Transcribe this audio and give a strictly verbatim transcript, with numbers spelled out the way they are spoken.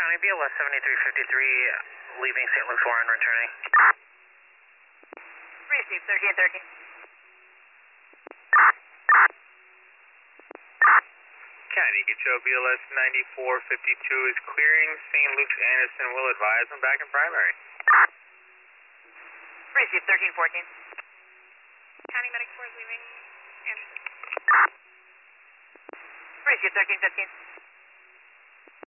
County, B L S seventy-three fifty-three, leaving Saint Luke's Warren, returning. Receive thirteen thirteen. County, Control B L S ninety-four fifty-two is clearing Saint Luke's Anderson. Will advise I'm back in primary. Receive thirteen fourteen. County Medic four is leaving Anderson. Receive thirteen fifteen.